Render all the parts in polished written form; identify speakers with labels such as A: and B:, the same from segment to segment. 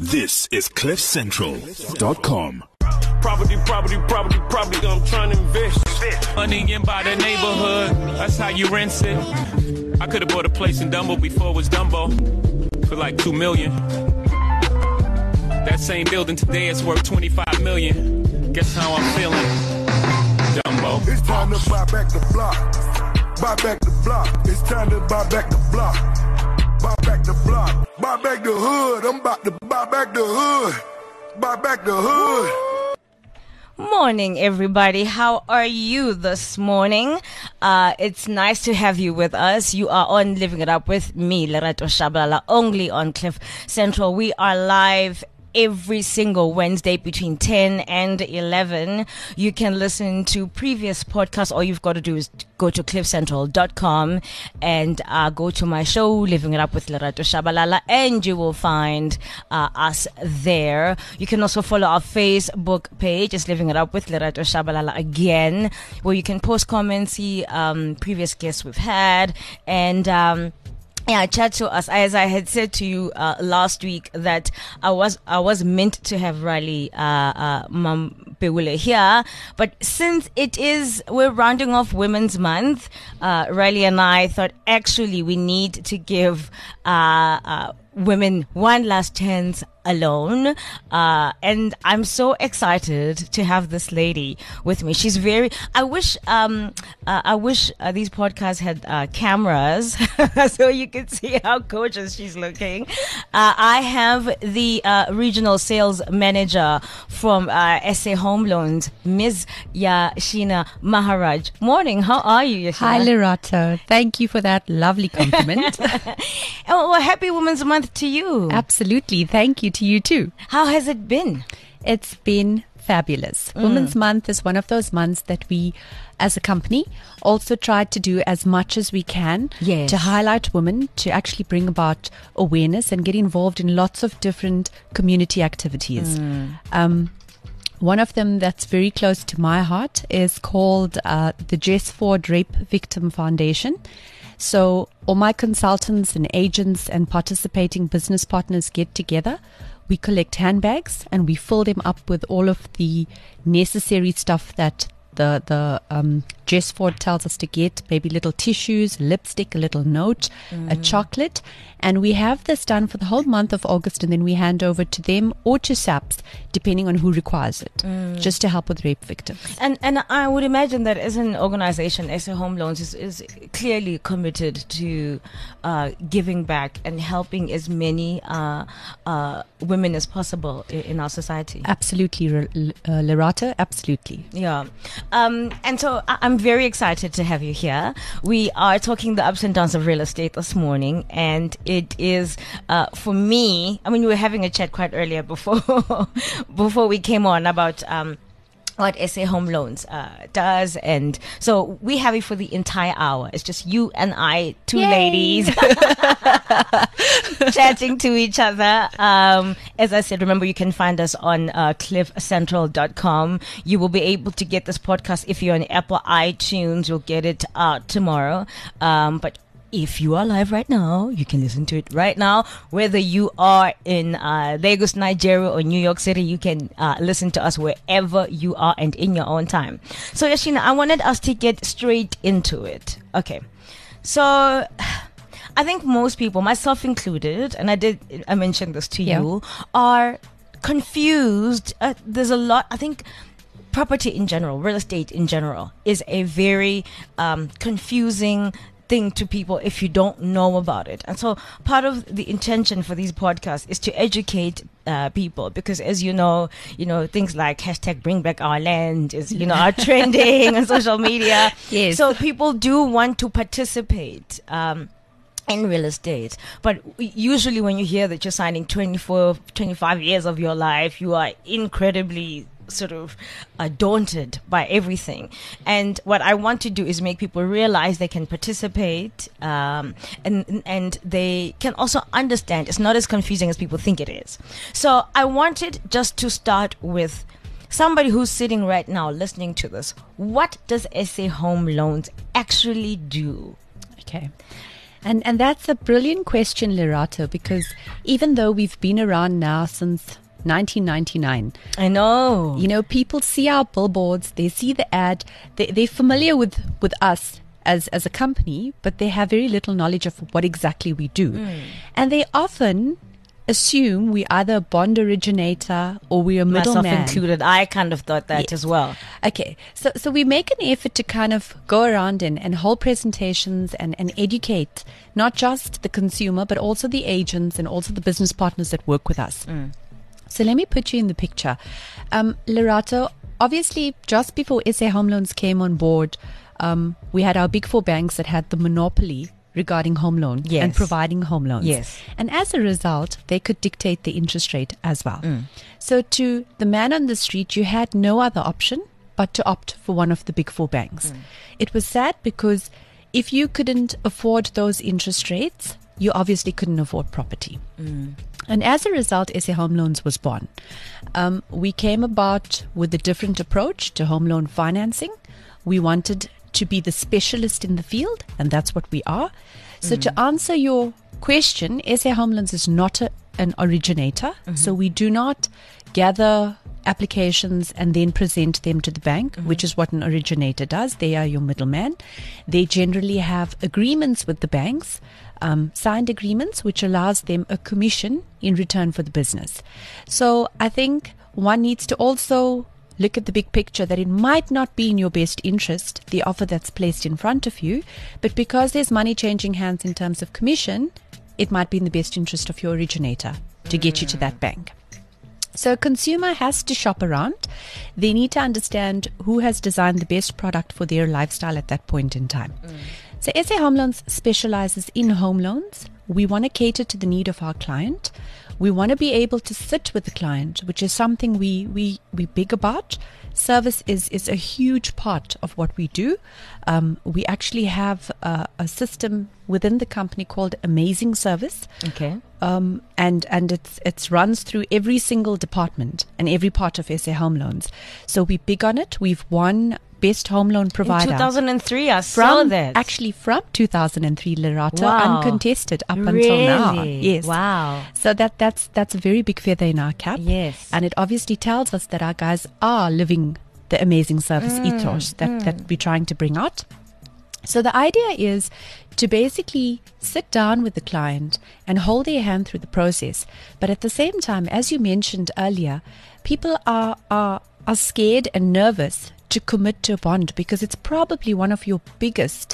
A: This is CliffCentral.com.
B: Property, I'm trying to invest. Money in by the neighborhood, that's how you rent it. I could have bought a place in Dumbo before it was Dumbo for like $2 million. That same building today is worth $25 million. Guess how I'm feeling, Dumbo.
C: It's time to buy back the block. Buy back the block. It's time to buy back the block. Buy back the block. Buy back the hood. I'm about to buy back the hood. Buy back the hood.
D: Morning, everybody. How are you this morning? It's nice to have you with us. You are on Living It Up with me, Lerato Shabalala, only on Cliff Central. We are live every single Wednesday between 10 and 11. You can listen to previous podcasts. All you've got to do is go to cliffcentral.com and go to my show, Living It Up with Lerato Shabalala, and you will find us there. You can also follow our Facebook page, it's Living It Up with Lerato Shabalala again, where you can post comments, see previous guests we've had, and chat to us. As I had said to you last week, that I was meant to have Riley Mampeule here, but since we're rounding off Women's Month, Riley and I thought actually we need to give women one last chance alone, and I'm so excited to have this lady with me. She's I wish these podcasts had cameras so you could see how gorgeous she's looking. I have the regional sales manager from SA Home Loans, Ms. Yashina Maharaj. Morning, how are you, Yashina?
E: Hi, Lerato. Thank you for that lovely compliment.
D: Well, happy Women's Month to you.
E: Absolutely. Thank you to you too.
D: How has it been?
E: It's been fabulous. Women's Month is one of those months that we, as a company, also try to do as much as we can to highlight women, to actually bring about awareness and get involved in lots of different community activities. One of them that's very close to my heart is called the Jess Ford Rape Victim Foundation. So all my consultants and agents and participating business partners get together. We collect handbags and we fill them up with all of the necessary stuff that the Jess Ford tells us to get, maybe little tissues, lipstick, a little note, a chocolate. And we have this done for the whole month of August, and then we hand over to them or to SAPS, depending on who requires it, just to help with rape victims.
D: And I would imagine that as an organization, SA Home Loans is clearly committed to giving back and helping as many women as possible in our society.
E: Absolutely, Lerato, absolutely.
D: Yeah. And so I'm very excited to have you here. We are talking the ups and downs of real estate this morning, and it is, for me, I mean, we were having a chat quite earlier before we came on about what SA Home Loans does, and so we have it for the entire hour. It's just you and I, two ladies, chatting to each other. As I said, remember you can find us on cliffcentral.com. You will be able to get this podcast if you're on Apple iTunes. You'll get it tomorrow. But if you are live right now, you can listen to it right now. Whether you are in Lagos, Nigeria, or New York City, you can listen to us wherever you are and in your own time. So, Yashina, I wanted us to get straight into it. Okay. So, I think most people, myself included, and I mentioned this to you, are confused. There's a lot, I think, property in general, real estate in general, is a very confusing thing to people if you don't know about it. And so part of the intention for these podcasts is to educate people, because as you know, things like hashtag bring back our land is, are trending on social media.
E: Yes.
D: So people do want to participate in real estate, but usually when you hear that you're signing 25 years of your life, you are incredibly sort of daunted by everything. And what I want to do is make people realize they can participate, and they can also understand it's not as confusing as people think it is. So I wanted just to start with somebody who's sitting right now listening to this. What does SA Home Loans actually do?
E: Okay. And that's a brilliant question, Lerato, because even though we've been around now since 1999.
D: I know.
E: You know, people see our billboards, they see the ad, they're familiar with us as a company, but they have very little knowledge of what exactly we do. And they often assume we're either a bond originator or we're a middleman.
D: Myself included. I kind of thought that as well.
E: Okay. So we make an effort to kind of go around and hold presentations and educate not just the consumer, but also the agents and also the business partners that work with us. So let me put you in the picture. Lerato, obviously, just before SA Home Loans came on board, we had our big four banks that had the monopoly regarding home loan and providing home loans.
D: Yes.
E: And as a result, they could dictate the interest rate as well. So to the man on the street, you had no other option but to opt for one of the big four banks. It was sad because if you couldn't afford those interest rates, you obviously couldn't afford property. And as a result, SA Home Loans was born. We came about with a different approach to home loan financing. We wanted to be the specialist in the field, and that's what we are. So to answer your question, SA Home Loans is not an originator. So we do not gather applications and then present them to the bank, which is what an originator does. They are your middleman. They generally have agreements with the banks, signed agreements, which allows them a commission in return for the business. So I think one needs to also look at the big picture, that it might not be in your best interest, the offer that's placed in front of you, but because there's money changing hands in terms of commission, it might be in the best interest of your originator to get you to that bank. So a consumer has to shop around. They need to understand who has designed the best product for their lifestyle at that point in time. So SA Home Loans specializes in home loans. We want to cater to the need of our client. We want to be able to sit with the client, which is something we big about. Service is a huge part of what we do. We actually have a system within the company called Amazing Service.
D: Okay.
E: And it's runs through every single department and every part of SA Home Loans. So we're big on it. We've won Best Home Loan Provider.
D: In 2003, I saw that.
E: Actually, from 2003, Lerato,
D: Wow.
E: uncontested up until now.
D: Really?
E: Yes.
D: Wow.
E: So that's a very big feather in our cap.
D: Yes.
E: And it obviously tells us that our guys are living the amazing service ethos that we're trying to bring out. So the idea is to basically sit down with the client and hold their hand through the process. But at the same time, as you mentioned earlier, people are scared and nervous to commit to a bond because it's probably one of your biggest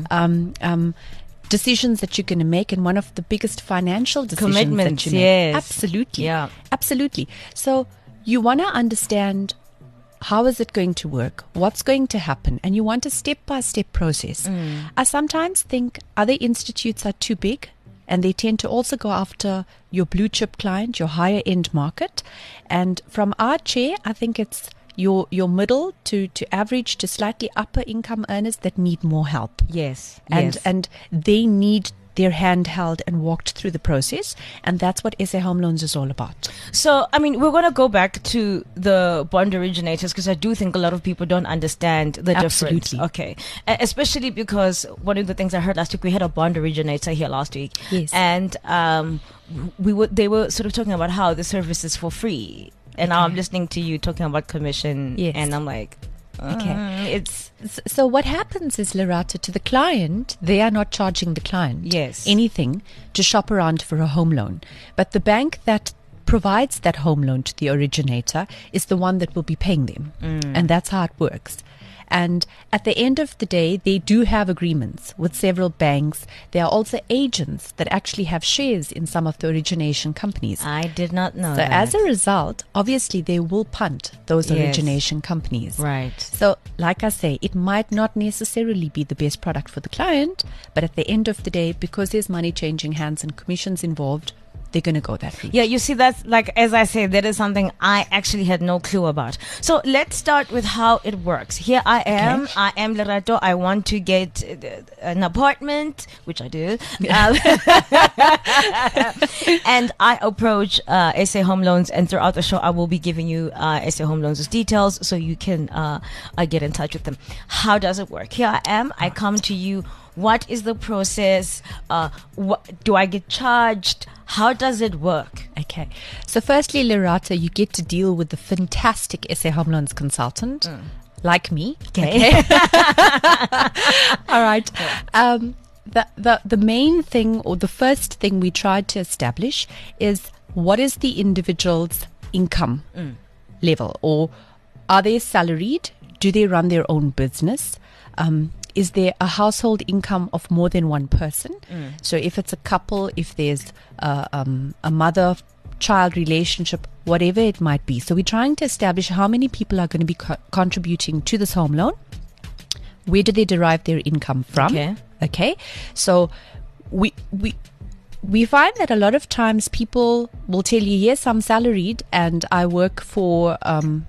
E: decisions that you're going to make, and one of the biggest financial decisions
D: Commitments,
E: that you make.
D: yes.
E: Absolutely.
D: Yeah.
E: Absolutely. So you want to understand, how is it going to work? What's going to happen? And you want a step-by-step process. I sometimes think other institutes are too big, and they tend to also go after your blue chip client, your higher end market. And from our chair, I think it's your middle to average to slightly upper income earners that need more help.
D: Yes.
E: And they need their hand held and walked through the process. And that's what SA Home Loans is all about.
D: So, I mean, we're going to go back to the bond originators because I do think a lot of people don't understand the difference.
E: Absolutely.
D: Okay. Especially because one of the things I heard last week, we had a bond originator here last week.
E: Yes.
D: And they were sort of talking about how the service is for free. And now I'm listening to you talking about commission.
E: Yes.
D: And I'm like, it's...
E: So what happens is, Lerato, to the client, they are not charging the client anything to shop around for a home loan. But the bank that provides that home loan to the originator is the one that will be paying them. And that's how it works. And at the end of the day, they do have agreements with several banks. There are also agents that actually have shares in some of the origination companies.
D: I did not know
E: So
D: that.
E: as a result, obviously they will punt those origination companies.
D: Right.
E: So like I say, it might not necessarily be the best product for the client, but at the end of the day, because there's money changing hands and commissions involved, they're going to go that route.
D: Yeah, you see, that's like, as I say, that is something I actually had no clue about. So let's start with how it works. Here I am.
E: Okay.
D: I am Lerato. I want to get an apartment, which I do. And I approach SA Home Loans, and throughout the show, I will be giving you SA Home Loans' details so you can get in touch with them. How does it work? Here I am. I come to you What is the process? Do I get charged? How does it work?
E: Okay. So firstly, Lerato, you get to deal with the fantastic SA Home Loans consultant, like me.
D: Okay.
E: All right. The main thing, or the first thing we tried to establish, is what is the individual's income level, or are they salaried? Do they run their own business? Is there a household income of more than one person? So if it's a couple, if there's a mother-child relationship, whatever it might be. So we're trying to establish how many people are going to be contributing to this home loan. Where do they derive their income from? Okay. So we find that a lot of times people will tell you, yes, I'm salaried and I work for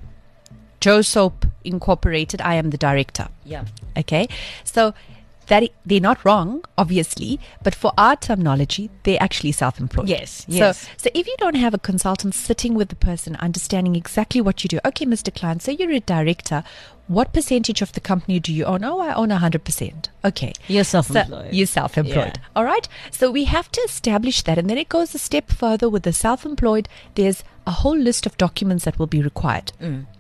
E: Joe Soap Incorporated. I am the director.
D: Yeah.
E: Okay. So that they're not wrong, obviously, but for our terminology, they're actually self-employed.
D: Yes.
E: So if you don't have a consultant sitting with the person, understanding exactly what you do. Okay, Mr. Klein, so you're a director. What percentage of the company do you own? Oh, I own 100%. Okay.
D: You're self-employed.
E: So you're self-employed.
D: Yeah.
E: All right. So we have to establish that. And then it goes a step further with the self-employed. There's a whole list of documents that will be required.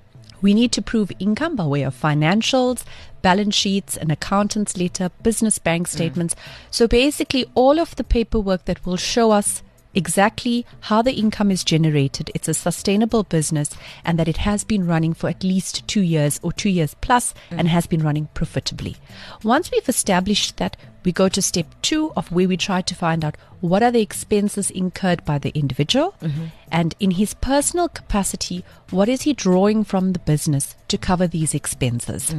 E: We need to prove income by way of financials, balance sheets, an accountant's letter, business bank statements. So basically all of the paperwork that will show us exactly how the income is generated, it's a sustainable business, and that it has been running for at least 2 years or 2 years plus and has been running profitably. Once we've established that, we go to step 2 of where we try to find out what are the expenses incurred by the individual, and in his personal capacity, what is he drawing from the business to cover these expenses.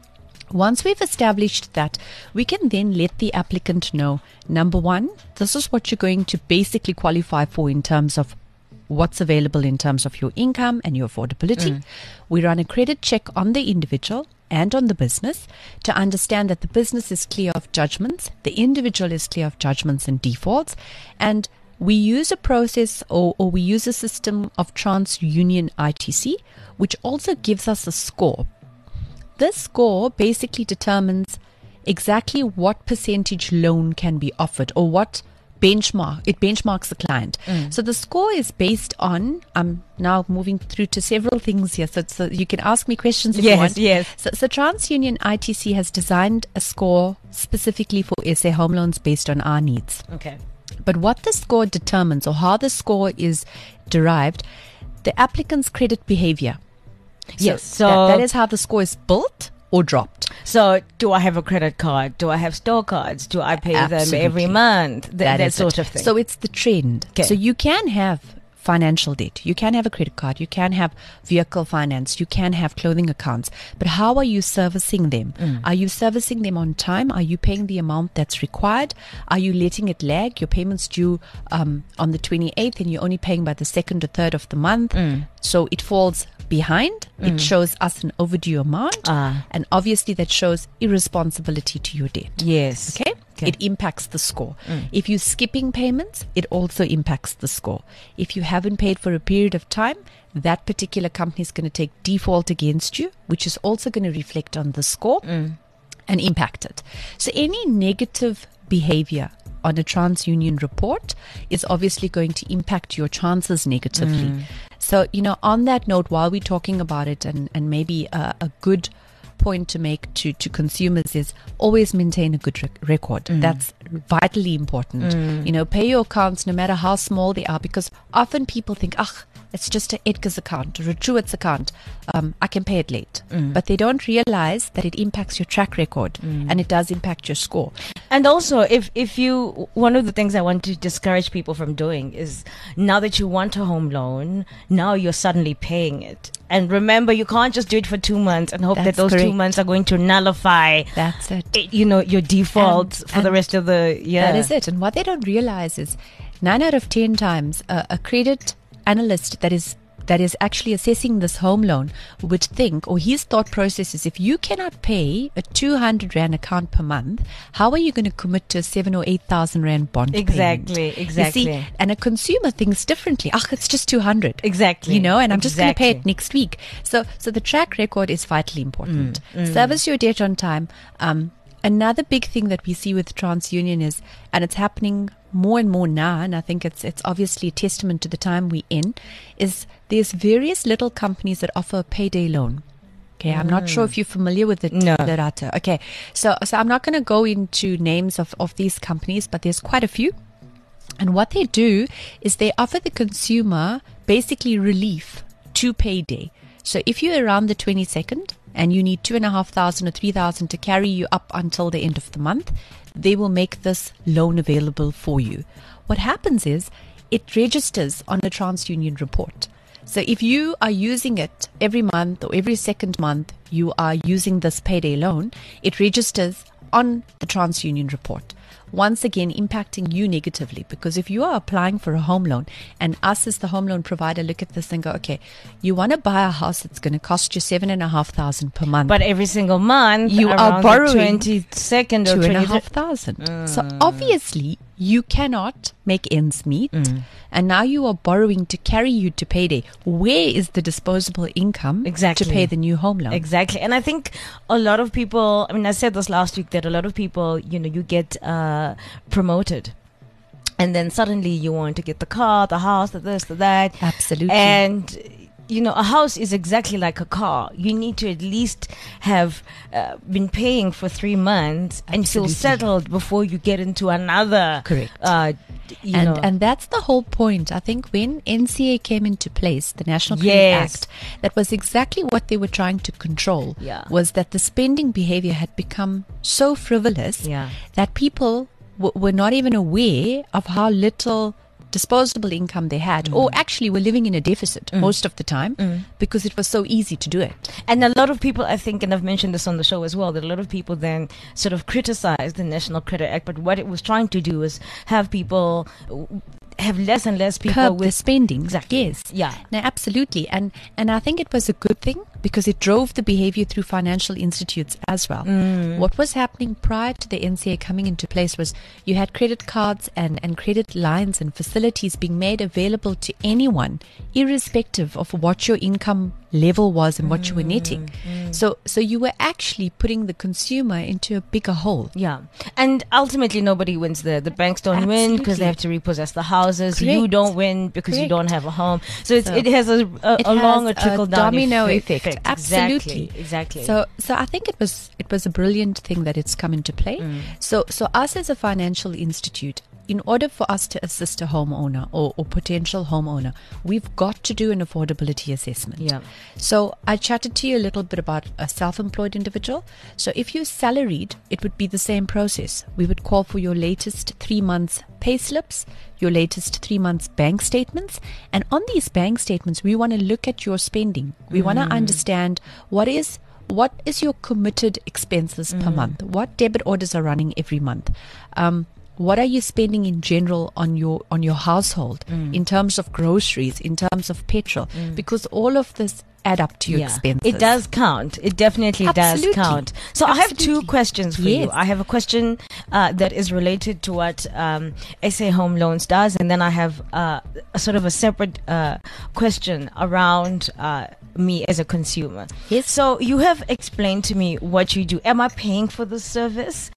E: Once we've established that, we can then let the applicant know, number 1, this is what you're going to basically qualify for in terms of what's available in terms of your income and your affordability. We run a credit check on the individual and on the business to understand that the business is clear of judgments, the individual is clear of judgments and defaults, and we use a process or we use a system of TransUnion ITC, which also gives us a score. This score basically determines exactly what percentage loan can be offered, or what benchmarks the client. So the score is based on, I'm now moving through to several things here, so you can ask me questions if you want.
D: Yes.
E: So TransUnion ITC has designed a score specifically for SA Home Loans based on our needs.
D: Okay.
E: But what the score determines, or how the score is derived, the applicant's credit behavior.
D: So
E: that is how the score is built or dropped.
D: So do I have a credit card? Do I have store cards? Do I pay them every month? That sort of thing.
E: So it's the trend.
D: Okay.
E: So you can have financial debt. You can have a credit card. You can have vehicle finance. You can have clothing accounts. But how are you servicing them? Are you servicing them on time? Are you paying the amount that's required? Are you letting it lag? Your payment's due on the 28th and you're only paying by the 2nd or 3rd of the month. So it falls behind. It shows us an overdue amount. And obviously that shows irresponsibility to your debt.
D: Yes.
E: Okay? It impacts the score. If you're skipping payments, it also impacts the score. If you haven't paid for a period of time, that particular company is going to take default against you, which is also going to reflect on the score and impact it. So any negative behavior on a TransUnion report is obviously going to impact your chances negatively. So, on that note, while we're talking about it, and maybe a good point to make to consumers is always maintain a good record. That's vitally important. Pay your accounts no matter how small they are, because often people think, it's just an Edgar's account or a Truett's account. I can pay it late. But they don't realize that it impacts your track record and it does impact your score.
D: And also, if you, one of the things I want to discourage people from doing is, now that you want a home loan, now you're suddenly paying it. And remember, you can't just do it for 2 months and hope that those
E: correct.
D: 2 months are going to nullify
E: That's it.
D: your default for the rest of the year.
E: That is it. And what they don't realize is 9 out of 10 times a credit analyst that is actually assessing this home loan would think, or his thought process is, if you cannot pay a 200 Rand account per month, how are you going to commit to a 7,000 or 8,000 Rand bond payment?
D: Exactly.
E: You see, and a consumer thinks differently. It's just 200.
D: Exactly.
E: And I'm just going to pay it next week. So the track record is vitally important. Service your debt on time. Another big thing that we see with TransUnion is, and it's happening more and more now, and I think it's obviously a testament to the time we're in, is there's various little companies that offer a payday loan. Okay, I'm not sure if you're familiar with it, Lerato. Okay, so I'm not going to go into names of these companies, but there's quite a few. And what they do is they offer the consumer basically relief to payday. So if you're around the 22nd and you need 2,500 or 3,000 to carry you up until the end of the month, they will make this loan available for you. What happens is it registers on a TransUnion report. So if you are using it every month or every second month, you are using this payday loan, it registers on the TransUnion report. Once again, impacting you negatively, because if you are applying for a home loan and us as the home loan provider look at this and go, okay, you want to buy a house that's going to cost you 7,500 per month.
D: But every single month
E: you are borrowing
D: 22nd or
E: 2,500. So obviously you cannot make ends meet. And now you are borrowing to carry you to payday. Where is the disposable income to pay the new home loan?
D: Exactly. And I think a lot of people, I mean, I said this last week, that a lot of people, you get promoted. And then suddenly you want to get the car, the house, the this, the that.
E: Absolutely.
D: And a house is exactly like a car. You need to at least have been paying for 3 months and feel settled before you get into another.
E: Correct. And that's the whole point. I think when NCA came into place, the National Credit Act, that was exactly what they were trying to control. Was that the spending behavior had become so frivolous that people were not even aware of how little disposable income they had, or actually were living in a deficit most of the time because it was so easy to do it.
D: And a lot of people, I think, and I've mentioned this on the show as well, that a lot of people then sort of criticized the National Credit Act, but what it was trying to do is have people have less and less people
E: curb
D: with
E: the spending.
D: Exactly.
E: Yes.
D: Yeah.
E: No, absolutely. And I think it was a good thing because it drove the behavior through financial institutes as well. What was happening prior to the NCA coming into place was you had credit cards and credit lines and facilities being made available to anyone, irrespective of what your income level was and what you were netting. So you were actually putting the consumer into a bigger hole.
D: Yeah. And ultimately nobody wins there. The banks don't win because they have to repossess the houses. Correct. You don't win because you don't have a home. So it has a longer trickle-down
E: domino effect. Absolutely.
D: Exactly.
E: So I think it was a brilliant thing that it's come into play. So us as a financial institute, in order for us to assist a homeowner or potential homeowner, we've got to do an affordability assessment.
D: Yeah.
E: So I chatted to you a little bit about a self-employed individual. So if you're salaried, it would be the same process. We would call for your latest 3 months pay slips, your latest 3 months bank statements. And on these bank statements, we want to look at your spending. We want to understand what is your committed expenses per month? What debit orders are running every month? What are you spending in general on your household in terms of groceries, in terms of petrol? Because all of this add up to your expenses.
D: It does count. It definitely does count. So I have 2 questions for you. I have a question that is related to what SA Home Loans does, and then I have a sort of a separate question around me as a consumer.
E: Yes.
D: So you have explained to me what you do. Am I paying for the service?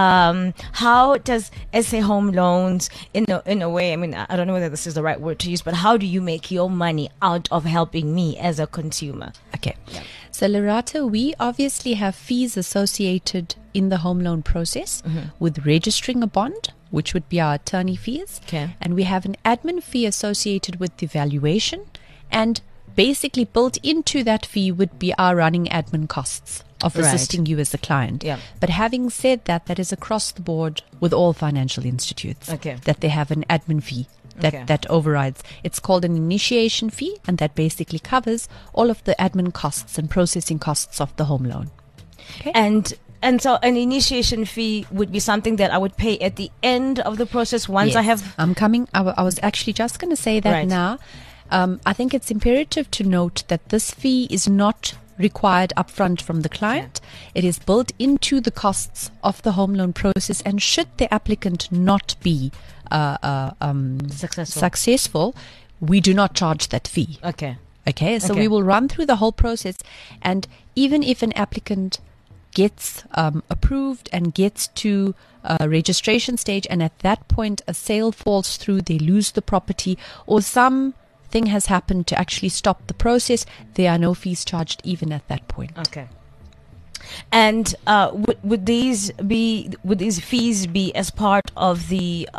D: How does SA Home Loans, in a way, I mean, I don't know whether this is the right word to use, but how do you make your money out of helping me as a consumer?
E: Okay. Yeah. So Lerato, we obviously have fees associated in the home loan process with registering a bond, which would be our attorney fees.
D: Okay.
E: And we have an admin fee associated with the valuation, and basically built into that fee would be our running admin costs of assisting you as a client.
D: Yeah.
E: But having said that, that is across the board with all financial institutes.
D: Okay.
E: That they have an admin fee that overrides. It's called an initiation fee, and that basically covers all of the admin costs and processing costs of the home loan. Okay.
D: And so an initiation fee would be something that I would pay at the end of the process once I have...
E: I was actually just going to say that now. I think it's imperative to note that this fee is not required upfront from the client. It is built into the costs of the home loan process, and should the applicant not be successful, we do not charge that fee.
D: Okay.
E: So we will run through the whole process, and even if an applicant gets approved and gets to registration stage, and at that point a sale falls through, they lose the property, or something has happened to actually stop the process, there are no fees charged even at that point.
D: Okay. And would these fees be as part of the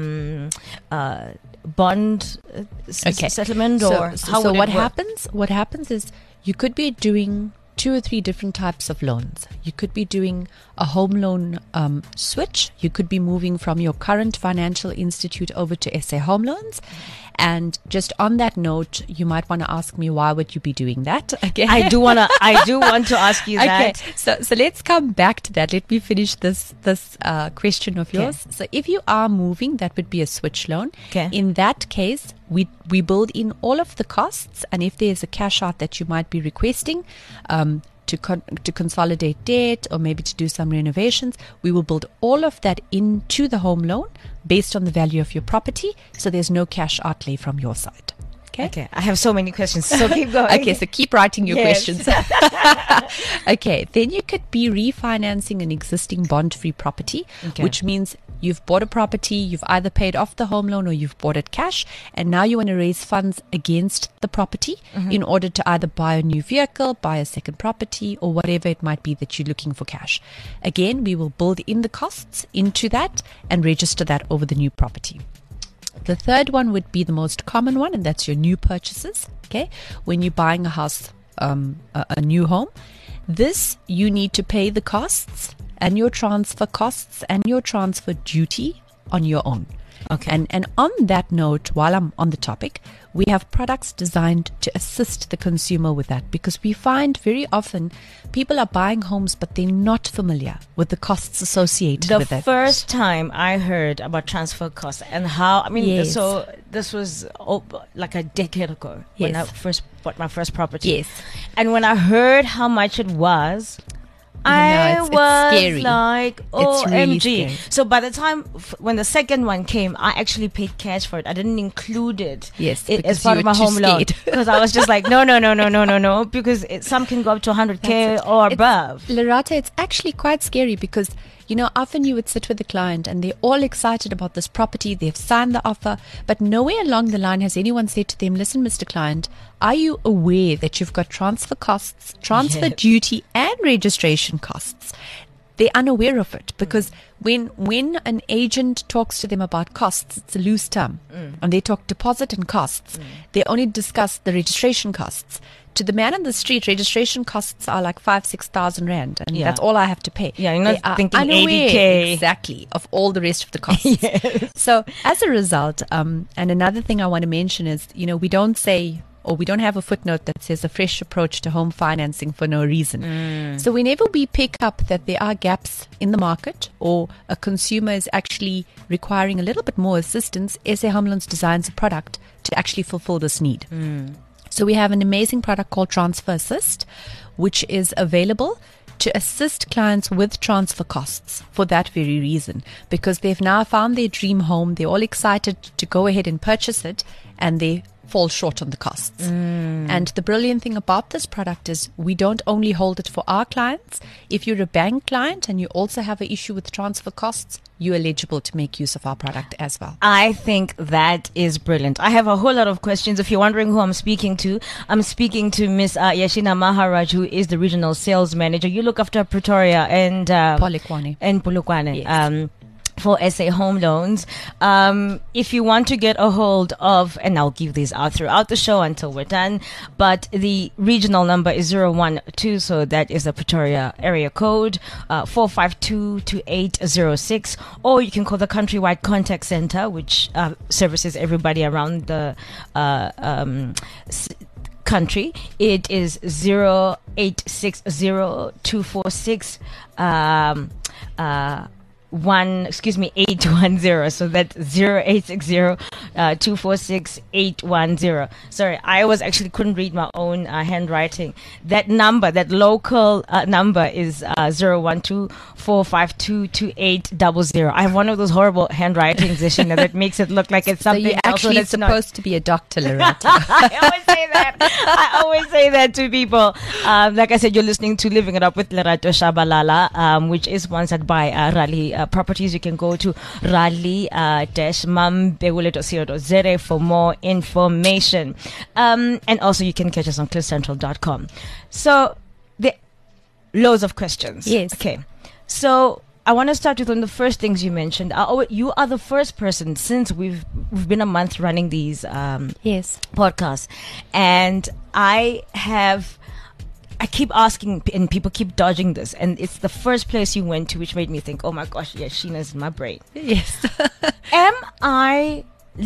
D: bond settlement, or how would
E: what
D: it work?
E: What happens is you could be doing 2 or 3 different types of loans. You could be doing a home loan switch. You could be moving from your current financial institute over to SA Home Loans. And just on that note, you might want to ask me, why would you be doing that? Okay.
D: I do want to ask you that.
E: Okay. So let's come back to that. Let me finish this question of yours. So if you are moving, that would be a switch loan.
D: Okay.
E: In that case, we build in all of the costs, and if there's a cash out that you might be requesting, to consolidate debt or maybe to do some renovations, we will build all of that into the home loan based on the value of your property, so there's no cash outlay from your side. Okay.
D: I have so many questions, so keep going.
E: Okay, so keep writing your
D: Yes.
E: questions. Okay, then you could be refinancing an existing bond-free property, which means you've bought a property, you've either paid off the home loan or you've bought it cash, and now you want to raise funds against the property in order to either buy a new vehicle, buy a second property, or whatever it might be that you're looking for cash. Again, we will build in the costs into that and register that over the new property. The third one would be the most common one, and that's your new purchases. Okay, when you're buying a house, a new home, this you need to pay the costs and your transfer costs and your transfer duty on your own.
D: Okay.
E: And on that note, while I'm on the topic, we have products designed to assist the consumer with that, because we find very often people are buying homes, but they're not familiar with the costs associated with
D: The
E: it.
D: first time I heard about transfer costs and how, I mean,
E: Yes.
D: so this was like a decade ago when I
E: Yes.
D: first bought my first property.
E: Yes.
D: And when I heard how much it was, I
E: it's
D: was
E: scary.
D: like,
E: It's really
D: OMG.
E: scary.
D: So by the time, when the second one came, I actually paid cash for it. I didn't include it,
E: Yes,
D: as
E: because
D: part
E: you
D: of my
E: were too
D: home loan.
E: scared.
D: Because I was just like, no, because some can go up to 100K or above.
E: Lerato, it's actually quite scary because, often you would sit with the client and they're all excited about this property. They've signed the offer, but nowhere along the line has anyone said to them, listen, Mr. Client, are you aware that you've got transfer costs, transfer
D: Yes.
E: duty, and registration costs? They're unaware of it because when an agent talks to them about costs, it's a loose term. And they talk deposit and costs. They only discuss the registration costs. To the man on the street, registration costs are like 5,000-6,000 rand, and
D: Yeah.
E: that's all I have to pay.
D: Yeah, you're not
E: They are
D: thinking
E: unaware
D: 80K.
E: exactly of all the rest of the costs. So as a result, and another thing I want to mention is, we don't say, or we don't have a footnote that says a fresh approach to home financing for no reason. So whenever we pick up that there are gaps in the market or a consumer is actually requiring a little bit more assistance, SA Home Loans designs a product to actually fulfill this need. So we have an amazing product called Transfer Assist, which is available to assist clients with transfer costs for that very reason, because they've now found their dream home. They're all excited to go ahead and purchase it, and they fall short on the costs. And the brilliant thing about this product is we don't only hold it for our clients. If you're a bank client and you also have an issue with transfer costs, you're eligible to make use of our product as well.
D: I think that is brilliant. I have a whole lot of questions. If you're wondering who I'm speaking to Miss Yashina Maharaj, who is the regional sales manager. You look after Pretoria and
E: Polokwane.
D: And Polokwane.
E: Yes.
D: For SA Home Loans. If you want to get a hold of, and I'll give these out throughout the show until we're done, but the regional number is 012, so that is the Pretoria area code, 4522806, or you can call the Countrywide Contact Center, which services everybody around the country. It is 0860 246 810. So that's 0860 246 810. Sorry, I couldn't read my own handwriting. That number, that local number is 012 452 2800. I have one of those horrible handwritings, Zishina, that makes it look like it's something
E: so you're
D: else when
E: actually
D: it's
E: supposed to be a doctor, Lerato.
D: I always say that to people. Like I said, you're listening to Living It Up with Lerato Shabalala, which is sponsored by Raleigh Properties. You can go to raleigh-mambegule.co.za for more information. And also you can catch us on cliffcentral.com. So there loads of questions.
E: Yes.
D: Okay. So I want to start with one of the first things you mentioned. You are the first person since we've been a month running these
E: yes
D: podcasts, and I keep asking, and people keep dodging this, and it's the first place you went to, which made me think, oh my gosh, yeah, Sheena's in my brain.
E: Yes.
D: Am I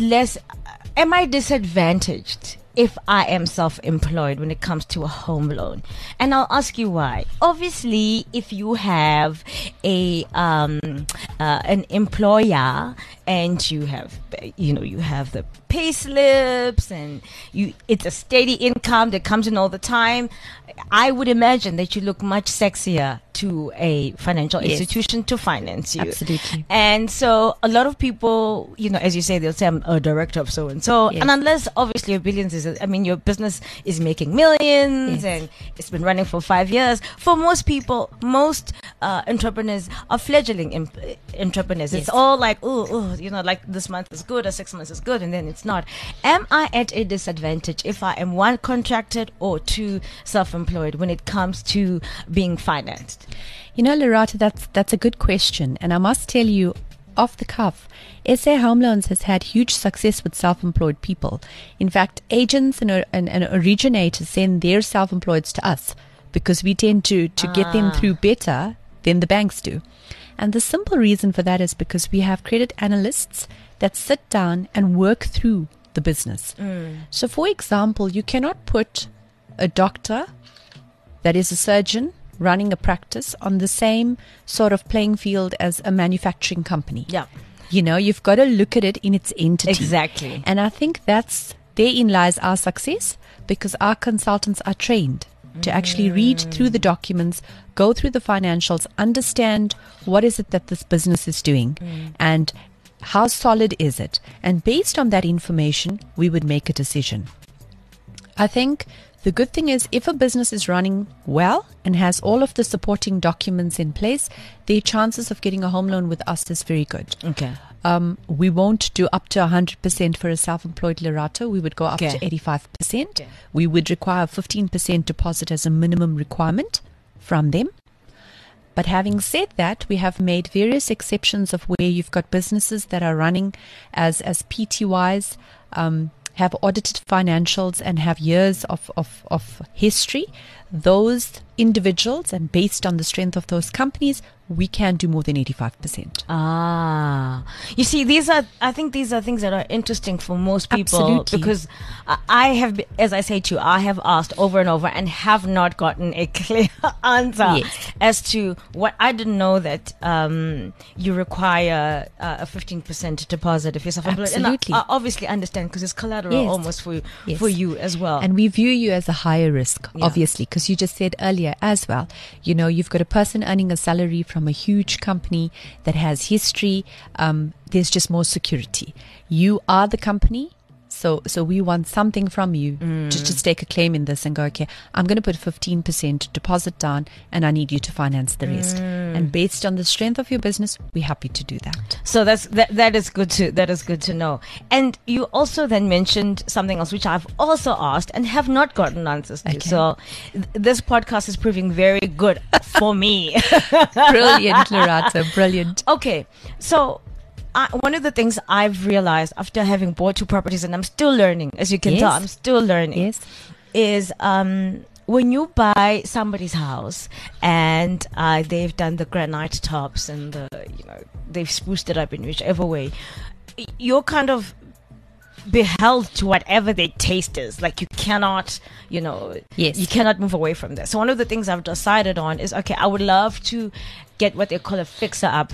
D: disadvantaged if I am self-employed when it comes to a home loan? And I'll ask you why. Obviously, if you have an employer and you have the pay slips and it's a steady income that comes in all the time, I would imagine that you look much sexier to a financial institution to finance you.
E: Absolutely.
D: And so a lot of people, as you say, they'll say, I'm a director of so-and-so.
E: Yes.
D: And unless obviously your your business is making millions and it's been running for 5 years. For most people, most entrepreneurs are fledgling entrepreneurs.
E: Yes.
D: It's all like, like this month is good or 6 months is good, and then it's not. Am I at a disadvantage if I am one, contracted, or two, self-employed when it comes to being financed?
E: Lerato, that's a good question. And I must tell you, off the cuff, SA Home Loans has had huge success with self-employed people. In fact, agents and originators send their self-employeds to us because we tend to get them through better than the banks do. And the simple reason for that is because we have credit analysts that sit down and work through the business. So, for example, you cannot put a doctor that is a surgeon running a practice on the same sort of playing field as a manufacturing company.
D: Yeah.
E: You've got to look at it in its entity.
D: Exactly.
E: And I think therein lies our success, because our consultants are trained to actually read through the documents, go through the financials, understand what is it that this business is doing and how solid is it. And based on that information, we would make a decision. I think the good thing is, if a business is running well and has all of the supporting documents in place, their chances of getting a home loan with us is very good.
D: Okay.
E: We won't do up to 100% for a self-employed Lerato. We would go up to 85%.
D: Okay.
E: We would require 15% deposit as a minimum requirement from them. But having said that, we have made various exceptions of where you've got businesses that are running as PTYs, have audited financials and have years of history. Those individuals, and based on the strength of those companies, we can do more than 85%.
D: You see, I think these are things that are interesting for most people.
E: Absolutely.
D: Because I have, as I say to you, I have asked over and over and have not gotten a clear answer as to what. I didn't know that you require a 15% deposit if you're self-employed.
E: Absolutely.
D: And I obviously understand, because it's collateral almost for you as well.
E: And we view you as a higher risk, obviously, because you just said earlier as well, you've got a person earning a salary from a huge company that has history. There's just more security. You are the company. So we want something from you to just take a claim in this and go, okay, I'm going to put 15% deposit down and I need you to finance the rest. And based on the strength of your business, we're happy to do that.
D: So that is good to know. And you also then mentioned something else which I've also asked and have not gotten answers to.
E: Okay.
D: So this podcast is proving very good for me.
E: Brilliant, Lerato, brilliant.
D: Okay, so one of the things I've realized after having bought 2 properties, and I'm still learning, as you can tell, I'm still learning, is when you buy somebody's house and they've done the granite tops and they've spruced it up in whichever way, you're kind of beheld to whatever their taste is. Like, you cannot, you cannot move away from that. So one of the things I've decided on is, okay, I would love to get what they call a fixer-upper.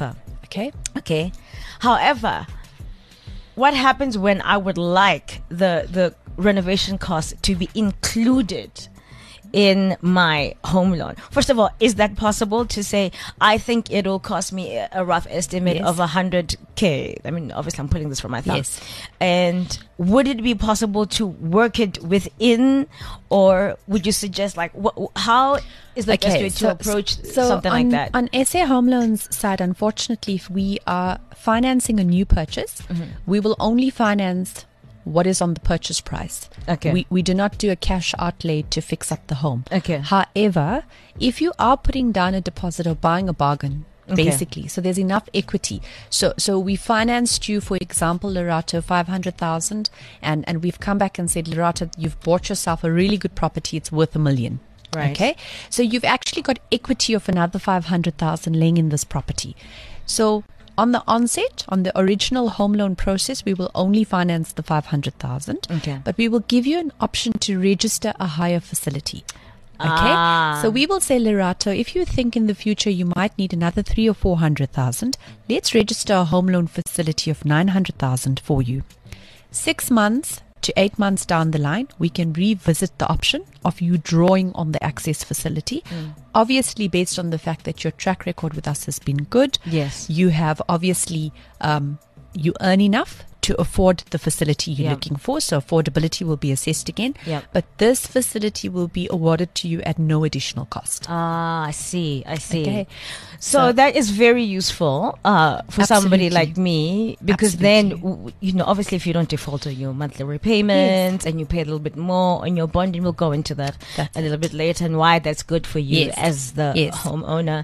D: Okay. However, what happens when I would like the renovation cost to be included in my home loan? First of all, is that possible to say, I think it'll cost me a rough estimate of 100K? I mean, obviously I'm putting this from my thumb.
E: Yes.
D: And would it be possible to work it within, or would you suggest how is the best way to approach something like that?
E: On SA Home Loans side, unfortunately, if we are financing a new purchase, we will only finance what is on the purchase price.
D: Okay.
E: We do not do a cash outlay to fix up the home.
D: Okay.
E: However, if you are putting down a deposit or buying a bargain, basically, so there's enough equity. So we financed you, for example, Lerato, 500,000, and we've come back and said, Lerato, you've bought yourself a really good property. It's worth $1 million.
D: Right.
E: Okay. So you've actually got equity of another 500,000 laying in this property. So on the onset, on the original home loan process, we will only finance the 500,000.
D: Okay.
E: But we will give you an option to register a higher facility. Okay. So we will say, Lerato, if you think in the future you might need another 300,000 or 400,000, let's register a home loan facility of 900,000 for you. 6 months to 8 months down the line, we can revisit the option of you drawing on the access facility. Obviously, based on the fact that your track record with us has been good.
D: Yes.
E: You have obviously, you earn enough to afford the facility you're
D: Yep.
E: looking for. So affordability will be assessed again.
D: Yep.
E: But this facility will be awarded to you at no additional cost.
D: I see.
E: Okay.
D: So that is very useful for somebody
E: Absolutely.
D: like me, because
E: Absolutely.
D: then, obviously if you don't default on your monthly repayments and you pay a little bit more on your bond, and we'll go into that
E: That's
D: a little bit later and why that's good for you
E: Yes.
D: as the
E: Yes.
D: homeowner.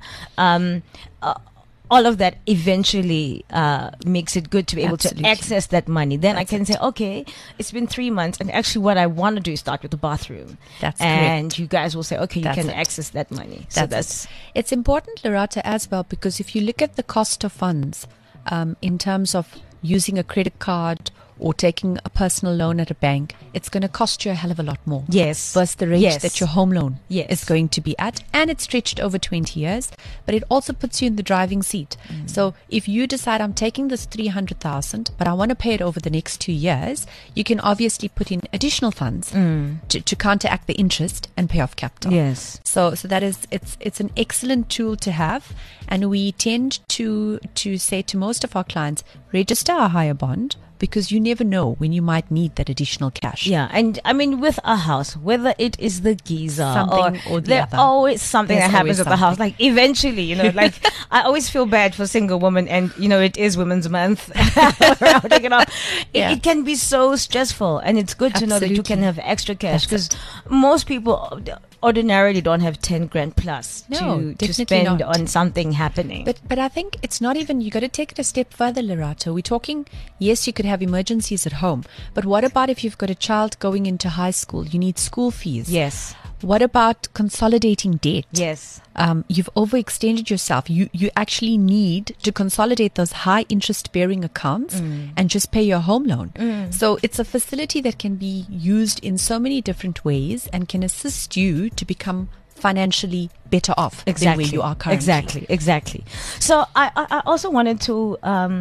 D: All of that eventually makes it good to be able
E: Absolutely.
D: to access that money. Then
E: That's
D: I can say, okay, it's been 3 months, and actually what I want to do is start with the bathroom.
E: That's
D: and
E: correct.
D: you guys will say, okay, you
E: That's
D: can
E: it.
D: access that money. So that's
E: It's important, Lerato, as well, because if you look at the cost of funds in terms of using a credit card or taking a personal loan at a bank, it's going to cost you a hell of a lot more.
D: yes,
E: Versus the rate
D: yes.
E: that your home loan
D: Yes.
E: is going to be at, and it's stretched over 20 years, but it also puts you in the driving seat. So if you decide, I'm taking this 300,000, but I want to pay it over the next 2 years, you can obviously put in additional funds to counteract the interest and pay off capital.
D: Yes.
E: So that is, it's an excellent tool to have, and we tend to say to most of our clients, register a higher bond, because you never know when you might need that additional cash.
D: Yeah, and I mean, with a house, whether it is the geyser
E: Something or the
D: there's
E: other.
D: always something
E: There's
D: that happens
E: always
D: with the house.
E: something.
D: Like eventually, like I always feel bad for single women, and it is Women's Month. Rounding it up.
E: Yeah.
D: It can be so stressful, and it's good to know that you can
E: Absolutely.
D: have extra cash,
E: That's
D: because most people ordinarily don't have 10 grand plus
E: No,
D: to
E: definitely
D: spend
E: not.
D: on something happening.
E: But I think it's not even, you got to take it a step further, Lerato. We're talking, yes, you could have emergencies at home, but what about if you've got a child going into high school? You need school fees.
D: yes,
E: What about consolidating debt?
D: yes.
E: You've overextended yourself. You actually need to consolidate those high interest bearing accounts and just pay your home loan. So it's a facility that can be used in so many different ways and can assist you to become financially better off than where you are currently.
D: Exactly. So I also wanted to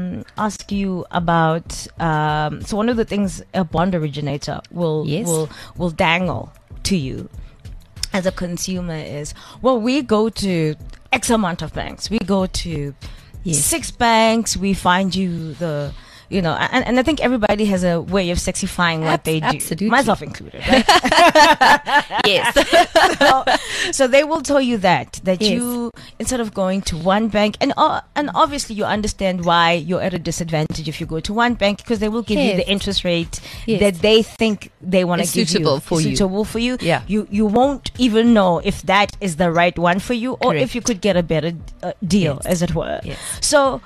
D: ask you about so one of the things a bond originator will
E: Yes.
D: will dangle to you as a consumer is, well, we go to X amount of banks. We go to
E: Yes.
D: 6 banks. We find you the and I think everybody has a way of sexifying what they do,
E: Absolutely.
D: myself included. Right?
E: Yes.
D: So they will tell you that
E: Yes.
D: you, instead of going to one bank, and obviously you understand why you're at a disadvantage if you go to one bank, because they will give you
E: Yes.
D: the interest rate
E: Yes.
D: that they think they want to
E: Is
D: give
E: suitable
D: you,
E: for you.
D: suitable for you.
E: Yeah.
D: You won't even know if that is the right one for you, or
E: Correct.
D: if you could get a better deal,
E: Yes.
D: as it were.
E: Yes.
D: So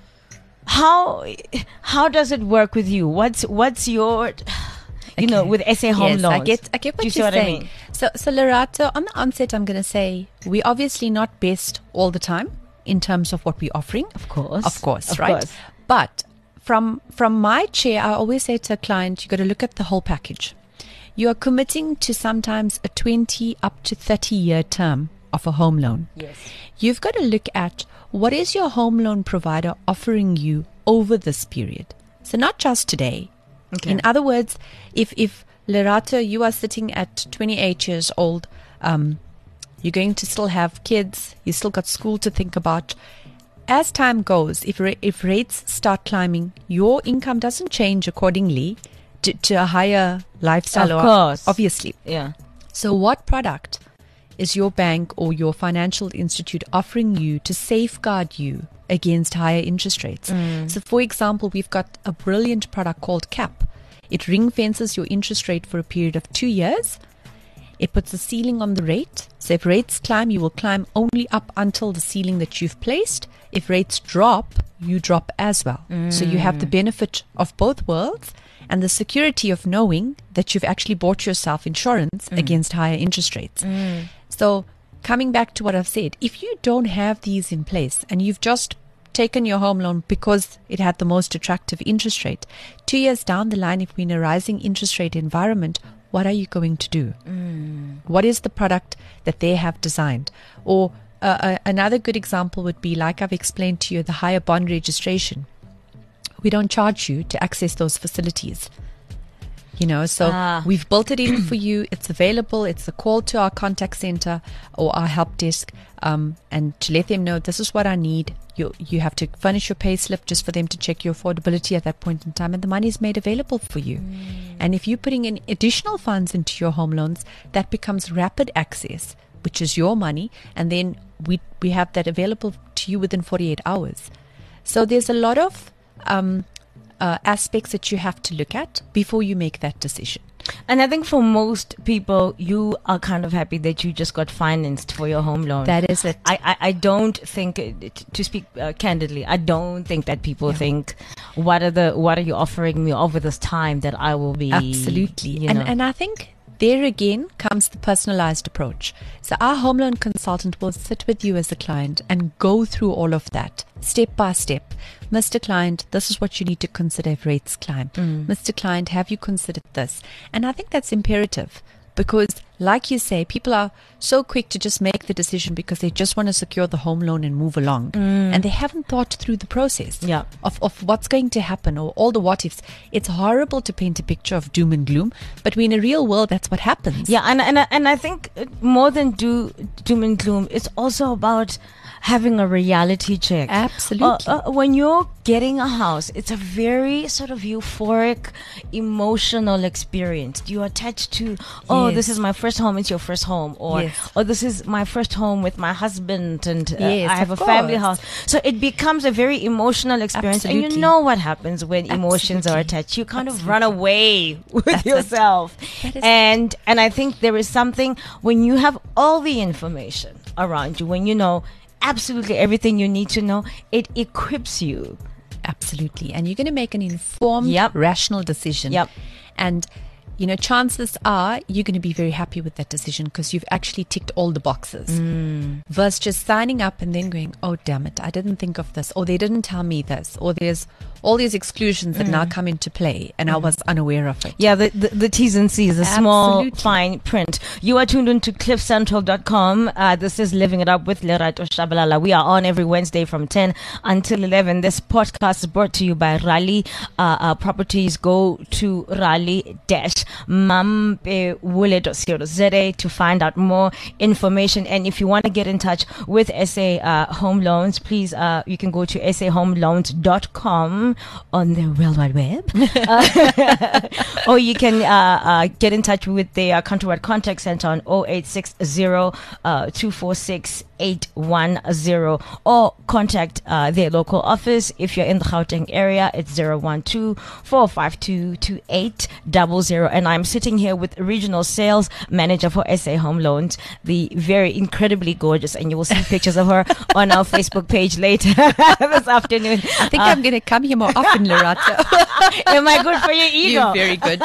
D: how does it work with you? What's your
E: Okay.
D: with SA home
E: Yes,
D: loans?
E: I get what
D: Do you see
E: you're
D: what I
E: saying.
D: mean?
E: So Lerato, on the onset, I'm going to say we're obviously not best all the time in terms of what we're offering.
D: Of course.
E: Of course,
D: Of
E: right?
D: course.
E: But from my chair, I always say to a client, you got to look at the whole package. You are committing to sometimes a 20 up to 30 year term of a home loan.
D: Yes.
E: You've got to look at what is your home loan provider offering you over this period. So not just today.
D: Okay.
E: In other words, if Lerato, you are sitting at 28 years old, you're going to still have kids, you still got school to think about. As time goes, if rates start climbing, your income doesn't change accordingly to a higher lifestyle.
D: Of course.
E: Obviously.
D: Yeah.
E: So what product is your bank or your financial institute offering you to safeguard you against higher interest rates? So for example, we've got a brilliant product called CAP. It ring fences your interest rate for a period of 2 years. It puts a ceiling on the rate. So if rates climb, you will climb only up until the ceiling that you've placed. If rates drop, you drop as well. So you have the benefit of both worlds and the security of knowing that you've actually bought yourself insurance against higher interest rates. So coming back to what I've said, if you don't have these in place and you've just taken your home loan because it had the most attractive interest rate, 2 years down the line, if we're in a rising interest rate environment, what are you going to do? What is the product that they have designed? Or another good example would be, like I've explained to you, the higher bond registration. We don't charge you to access those facilities. So we've built it in for you. It's available. It's a call to our contact center or our help desk, and to let them know this is what I need. You have to furnish your pay slip just for them to check your affordability at that point in time, and the money is made available for you. And if you're putting in additional funds into your home loans, that becomes rapid access, which is your money, and then we have that available to you within 48 hours. So there's a lot of aspects that you have to look at before you make that decision.
D: And I think for most people, you are kind of happy that you just got financed for your home loan.
E: That is it.
D: I don't think, to speak candidly, I don't think that people think, what are you offering me over this time that I will be...
E: Absolutely. And I think there again comes the personalized approach. So our home loan consultant will sit with you as a client and go through all of that step by step. Mr. Client, this is what you need to consider if rates climb. Mr. Client, have you considered this? And I think that's imperative because, like you say, people are so quick to just make the decision because they just want to secure the home loan and move along. And they haven't thought through the process of what's going to happen or all the what ifs. It's horrible to paint a picture of doom and gloom, but in a real world, that's what happens.
D: Yeah, and I think more than doom and gloom, it's also about having a reality check.
E: Absolutely.
D: When you're getting a house, it's a very sort of euphoric, emotional experience. You attach to, this is my first home, it's your first home. Or this is my first home with my husband and I have a family house. So it becomes a very emotional experience.
E: Absolutely.
D: And you know what happens when emotions are attached. You kind of run away with yourself. And I think there is something when you have all the information around you, when you know absolutely everything you need to know, it equips you.
E: Absolutely. And you're going to make an informed, rational decision. And, chances are you're going to be very happy with that decision because you've actually ticked all the boxes. Versus just signing up and then going, oh, damn it, I didn't think of this, or they didn't tell me this, or there's all these exclusions that now come into play and I was unaware of it.
D: Yeah, the T's and C's, the small fine print. You are tuned into cliffcentral.com. This is Living It Up with Lerato Shabalala. We are on every Wednesday from 10 until 11. This podcast is brought to you by Raleigh Properties. Go to raleigh-mampewule.co.za to find out more information. And if you want to get in touch with SA Home Loans, please, you can go to sahomeloans.com on the World Wide Web. Or you can get in touch with the Countrywide Contact Center on 0860-246-810 or contact their local office. If you're in the Gauteng area, it's 012-452-2800. And I'm sitting here with Regional Sales Manager for SA Home Loans, the very incredibly gorgeous, and you will see pictures of her on our Facebook page later this afternoon.
E: I think I'm going to come here more often, Lerato.
D: Am I good for your ego?
E: You're very good.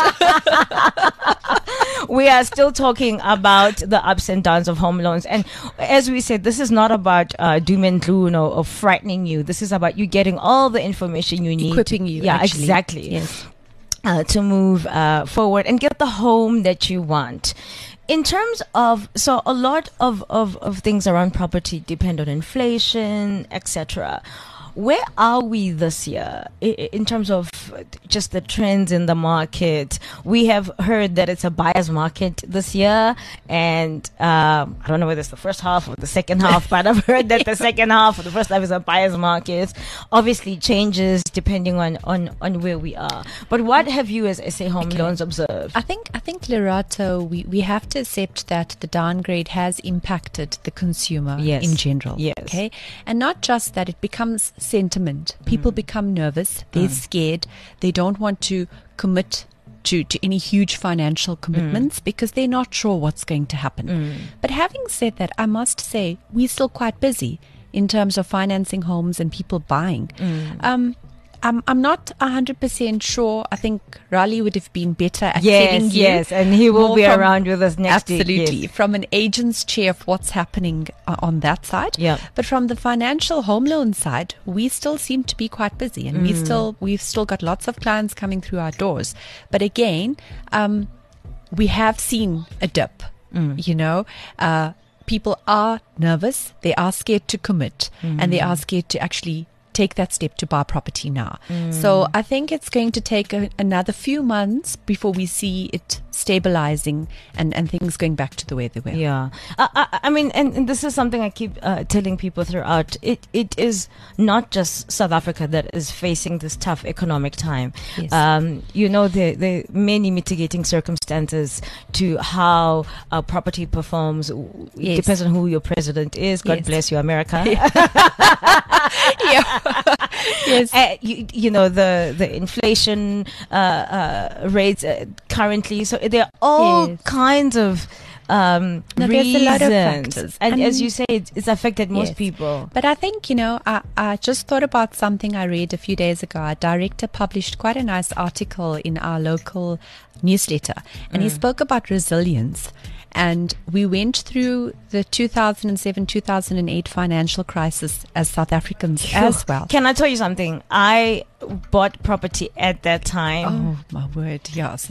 D: We are still talking about the ups and downs of home loans. And as we said, this is not about doom and gloom or frightening you. This is about you getting all the information you need.
E: Equipping you.
D: Yeah,
E: actually.
D: Exactly.
E: Yes.
D: To move forward and get the home that you want. In terms of, so a lot of things around property depend on inflation, etc. Where are we this year in terms of just the trends in the market? We have heard that it's a buyer's market this year, and I don't know whether it's the first half or the second half, but I've heard that the second half or the first half is a buyer's market. Obviously, changes depending on where we are. But what have you as SA Home Loans observed?
E: I think Lerato, we have to accept that the downgrade has impacted the consumer in general.
D: Yes.
E: Okay, and not just that, it becomes sentiment. People become nervous. They're scared. They don't want to commit to any huge financial commitments because they're not sure what's going to happen. But having said that, I must say we're still quite busy in terms of financing homes and people buying. I'm not 100% sure. I think Raleigh would have been better at telling you.
D: Yes, and he will be around with us next week.
E: Absolutely.
D: Yes.
E: From an agent's chair of what's happening on that side.
D: Yeah.
E: But from the financial home loan side, we still seem to be quite busy, and we've still got lots of clients coming through our doors. But again, we have seen a dip, people are nervous. They are scared to commit, and they are scared to actually take that step to buy property now. So I think it's going to take another few months before we see it stabilizing and things going back to the way they were.
D: Yeah. I mean, and this is something I keep telling people throughout. It is not just South Africa that is facing this tough economic time.
E: Yes.
D: There are many mitigating circumstances to how property performs. It depends on who your president is. God bless you, America.
E: Yeah. Yes.
D: The inflation rates currently. So there are all kinds of reasons.
E: There's a lot of factors.
D: And as you say, it's affected most
E: Yes.
D: people.
E: But I think, I just thought about something I read a few days ago. Our director published quite a nice article in our local newsletter, and he spoke about resilience. And we went through the 2007-2008 financial crisis as South Africans as well.
D: Can I tell you something? I bought property at that time.
E: Oh, my word. Yeah. So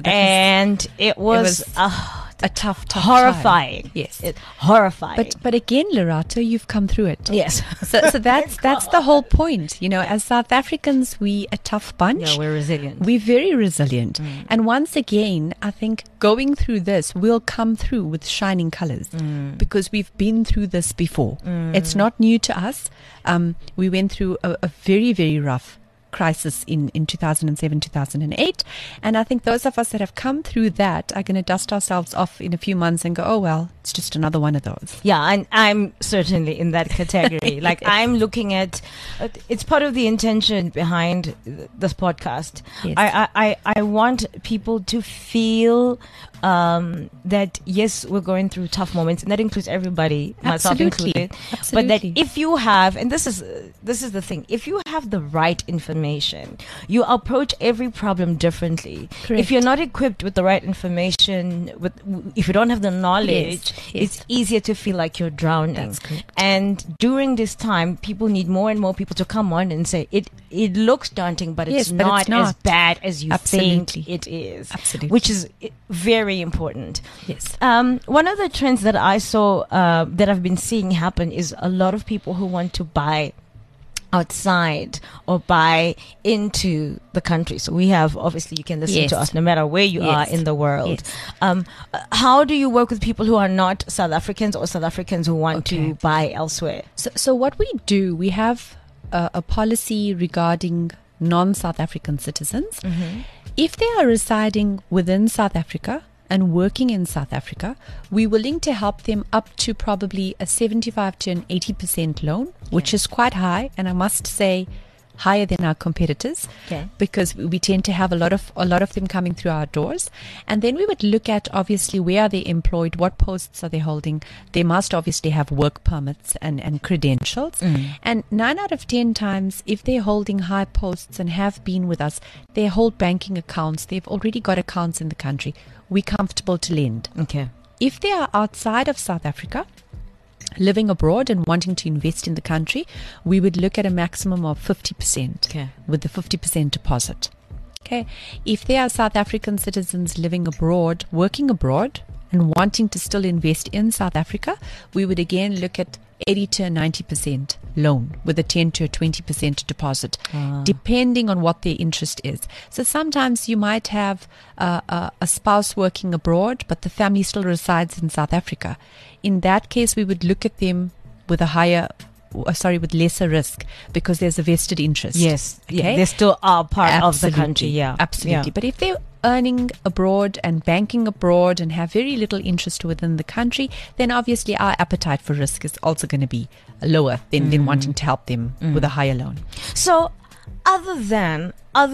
D: it was
E: a tough
D: horrifying.
E: Time. Yes.
D: Horrifying.
E: But again, Lerato, you've come through it.
D: Yes.
E: So that's the whole point. As South Africans, we a tough bunch.
D: Yeah, we're resilient.
E: We're very resilient. And once again, I think going through this, we'll come through with shining colors because we've been through this before. It's not new to us. We went through a very, very rough crisis in 2007, 2008. And I think those of us that have come through that are going to dust ourselves off in a few months and go, oh, well, it's just another one of those.
D: Yeah, and I'm certainly in that category. Like I'm looking at, it's part of the intention behind this podcast.
E: Yes.
D: I want people to feel that yes, we're going through tough moments, and that includes everybody, myself included. But that if you have, and this is the thing, if you have the right information, you approach every problem differently.
E: Correct.
D: If you're not equipped with the right information, if you don't have the knowledge, it's easier to feel like you're drowning.
E: That's correct.
D: And during this time, people need more and more people to come on and say it looks daunting, but it's not as bad as you think it is.
E: Absolutely.
D: Which is very important.
E: Yes.
D: One of the trends that I saw that I've been seeing happen is a lot of people who want to buy outside or buy into the country. So we have, obviously you can listen to us no matter where you are in the world. Yes. How do you work with people who are not South Africans or South Africans who want to buy elsewhere?
E: So what we do, we have a policy regarding non-South African citizens. If they are residing within South Africa and working in South Africa, we're willing to help them up to probably a 75 to an 80% loan, which is quite high, and I must say higher than our competitors, because we tend to have a lot of them coming through our doors. And then we would look at, obviously, where are they employed, what posts are they holding. They must obviously have work permits and credentials. And 9 out of 10 times, if they're holding high posts and have been with us, they hold banking accounts, they've already got accounts in the country, we're comfortable to lend. If they are outside of South Africa, living abroad and wanting to invest in the country, we would look at a maximum of 50% with the 50% deposit. If they are South African citizens living abroad, working abroad, and wanting to still invest in South Africa, we would again look at 80 to 90% loan with a 10 to a 20% deposit, depending on what their interest is. So sometimes you might have a spouse working abroad, but the family still resides in South Africa. In that case, we would look at them with with lesser risk, because there's a vested interest.
D: Yes.
E: Okay.
D: Yeah, they still are part
E: Absolutely.
D: of the country. Yeah.
E: Absolutely.
D: Yeah.
E: But if they're earning abroad and banking abroad and have very little interest within the country, then obviously our appetite for risk is also going to be lower than wanting to help them with a higher loan.
D: So, other than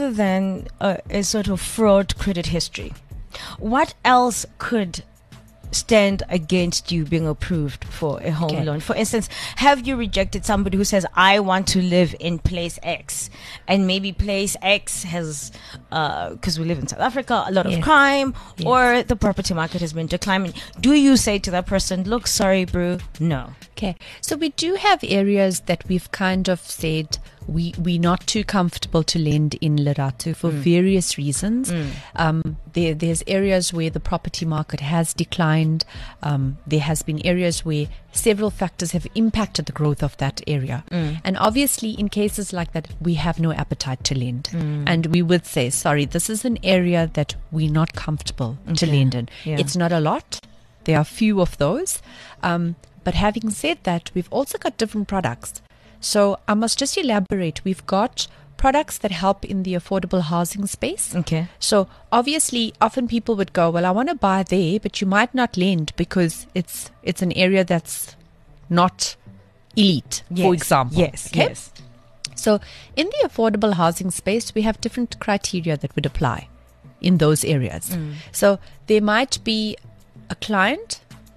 D: a sort of fraud credit history, what else could stand against you being approved for a home loan? For instance, have you rejected somebody who says, I want to live in place X, and maybe place X has, because we live in South Africa, a lot of crime, or the property market has been declining? Do you say to that person, look, sorry, bro, no?
E: Okay, so we do have areas that we've kind of said we're not too comfortable to lend in, Lerato, for various reasons. There's areas where the property market has declined. There has been areas where several factors have impacted the growth of that area. And obviously, in cases like that, we have no appetite to lend. And we would say, sorry, this is an area that we're not comfortable to lend in.
D: Yeah.
E: It's not a lot. There are few of those. But having said that, we've also got different products. So I must just elaborate. We've got products that help in the affordable housing space.
D: Okay.
E: So obviously, often people would go, well, I want to buy there, but you might not lend because it's an area that's not elite, for example.
D: Yes,
E: okay?
D: yes.
E: So in the affordable housing space, we have different criteria that would apply in those areas. So there might be a client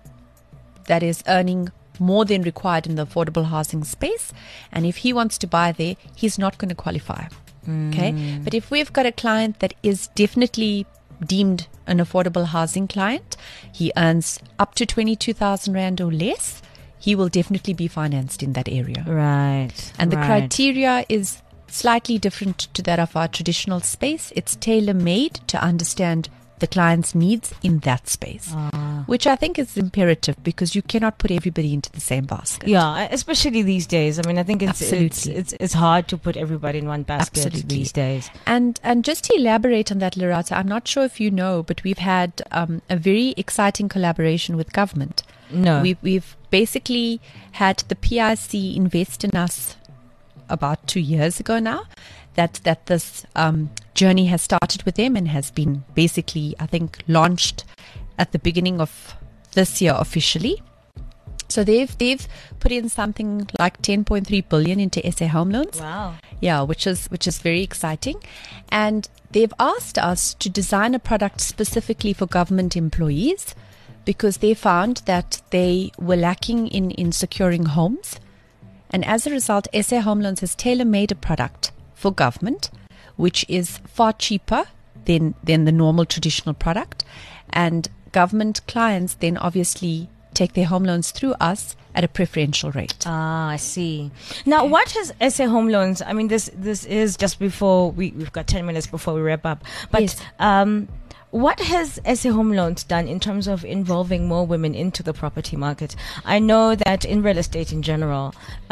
E: that is earning more than required in the affordable housing space, and if he wants to buy there, he's not going to qualify. Okay, but if we've got a client that is definitely deemed an affordable housing client, he earns up to 22,000 Rand or less, he will definitely be financed in that area.
D: Right.
E: And the criteria is slightly different to that of our traditional space. It's tailor-made to understand the client's needs in that space, which I think is imperative, because you cannot put everybody into the same basket.
D: Yeah, especially these days. I mean, I think
E: Absolutely.
D: it's hard to put everybody in one basket these days.
E: And just to elaborate on that, Lerato, I'm not sure if you know, but we've had a very exciting collaboration with government.
D: No.
E: We've basically had the PIC invest in us about 2 years ago now. That this journey has started with them and has been basically, I think, launched at the beginning of this year officially. So they've put in something like 10.3 billion into SA Home Loans.
D: Wow.
E: Yeah, which is very exciting. And they've asked us to design a product specifically for government employees, because they found that they were lacking in securing homes. And as a result, SA Home Loans has tailor-made a product for government, which is far cheaper than the normal traditional product. And government clients then obviously take their home loans through us at a preferential rate.
D: Ah, I see. Now, what has SA Home Loans, I mean, this is just before, we've got 10 minutes before we wrap up. But
E: Yes.
D: What has SA Home Loans done in terms of involving more women into the property market? I know that in real estate in general,